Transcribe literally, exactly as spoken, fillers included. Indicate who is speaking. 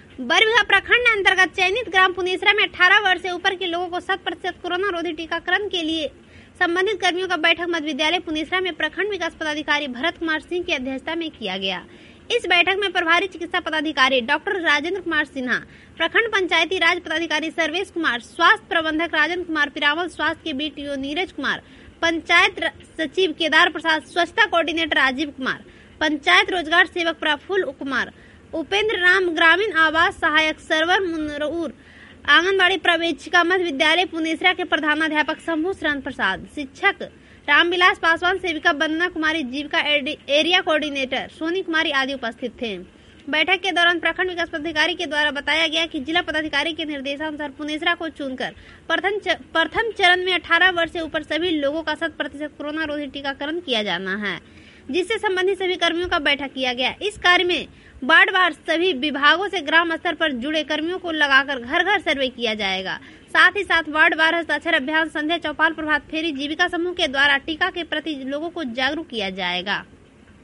Speaker 1: बरबीघा प्रखंड अंतर्गत चयनित ग्राम पुनेसरा में अठारह वर्ष से ऊपर के लोगों को शत प्रतिशत कोरोना रोधी टीकाकरण के लिए संबंधित कर्मियों का बैठक मध्य विद्यालय पुनेसरा में प्रखंड विकास पदाधिकारी भरत कुमार सिंह की अध्यक्षता में किया गया। इस बैठक में प्रभारी चिकित्सा पदाधिकारी डॉक्टर राजेंद्र कुमार सिन्हा, प्रखंड पंचायती राज पदाधिकारी सर्वेश कुमार, स्वास्थ्य प्रबंधक राजेंद्र कुमार, पिरामल स्वास्थ्य के बीटीओ नीरज कुमार, पंचायत सचिव केदार प्रसाद, स्वच्छता कोऑर्डिनेटर राजीव कुमार, पंचायत रोजगार सेवक प्रफुल्ल कुमार, उपेंद्र राम, ग्रामीण आवास सहायक सरवर मुनरूर, आंगनबाड़ी प्रवेशिका मध्य विद्यालय पुनेसरा के प्रधानाध्यापक शंभू शरण प्रसाद, शिक्षक रामविलास पासवान, सेविका वंदना कुमारी, जीविका एरिया कोऑर्डिनेटर सोनी कुमारी आदि उपस्थित थे। बैठक के दौरान प्रखंड विकास पदाधिकारी के द्वारा बताया गया कि जिला पदाधिकारी के निर्देशानुसार पुनेसरा को चुनकर प्रथम प्रथम चरण में अठारह वर्ष से ऊपर सभी लोगों का शत प्रतिशत कोरोना रोधी टीकाकरण किया जाना है, जिससे संबंधित सभी कर्मियों का बैठक किया गया। इस कार्य में वार्ड वार सभी विभागों से ग्राम स्तर पर जुड़े कर्मियों को लगाकर घर घर सर्वे किया जाएगा। साथ ही साथ वार्ड वार हस्ताक्षर अभियान, संध्या चौपाल, प्रभात फेरी, जीविका समूह के द्वारा टीका के प्रति लोगों को जागरूक किया जाएगा।